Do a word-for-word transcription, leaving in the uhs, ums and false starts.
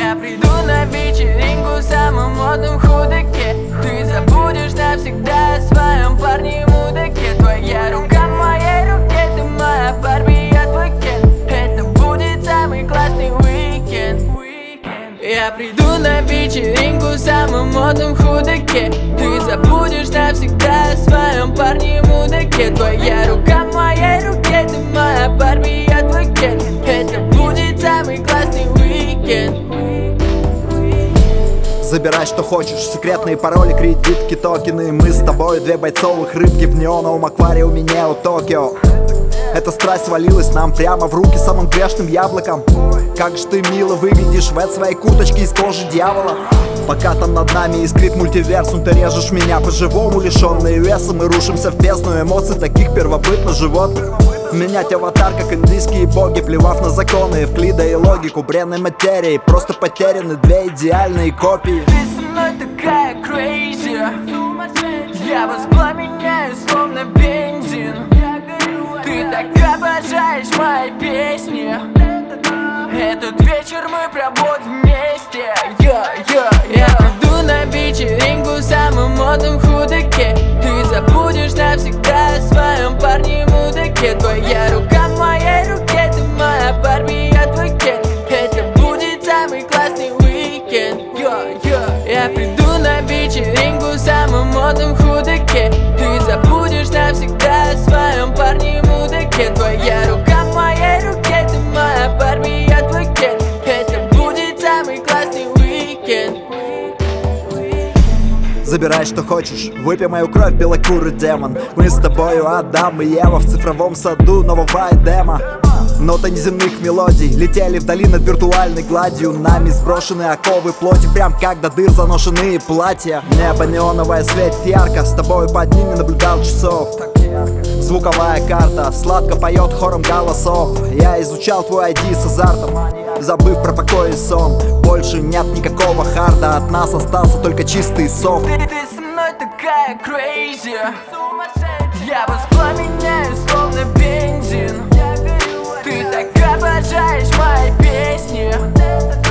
Я приду на вечеринку в самом модном худаке. Ты забудешь навсегда о своем парне и мудаке. Твоя рука в моей руке, ты моя Барби, я твой Кен. Это будет самый классный уикенд. Я приду на вечеринку в самом модном худаке. Ты забудешь навсегда о своем парне и мудаке. Твоя рука в моей руке, ты моя Барби, я твой Кен. Это будет самый классный уикенд. Забирай, что хочешь, секретные пароли, кредитки, токены. Мы с тобой две бойцовых рыбки в неоновом аквариуме Нео Токио. Эта страсть свалилась нам прямо в руки самым грешным яблоком. Как же ты мило выглядишь в этой своей курточке из кожи дьявола. Пока там над нами искрит мультиверсум, ты режешь меня по-живому, лишенные веса. Мы рушимся в бездну эмоций таких первобытных животных. Менять аватар, как индийские боги, плевав на законы, Евклида и логику бренной материи. Просто потеряны две идеальные копии. Ты со мной такая crazy, я воспламеняю словно бензин. Ты так обожаешь мои песни. Этот вечер мы проводим вместе. Я, я, я приду на вечеринку в самом модном худаке. Ты забудешь навсегда о своем парне и мудаке. Твоя рука в моей руке, ты моя Барби, я твой Кен. Это будет самый классный уикенд. Я, я, я приду на вечеринку в самом модном худаке. Ты забудешь навсегда о своем парне и мудаке. Твоя рука в моей руке, ты моя Барби, я твой Кен. Это будет самый классный уикенд. Забирай, что хочешь, выпей мою кровь, белокурый демон. Мы с тобою Адам и Ева в цифровом саду нового Эдема. Ноты неземных мелодий летели вдали над виртуальной гладью. Нами сброшены оковы плоти, прям как до дыр заношенные платья. Небо неоновое светит ярко, с тобой под ними наблюдал часов. Звуковая карта сладко поет хором голосов. Я изучал твой ай ди с азартом, забыв про покой и сон. Больше нет никакого харда, от нас остался только чистый софт. Ты, ты со мной такая crazy, я воспламеняю словно бензин. Ты так обожаешь мои песни.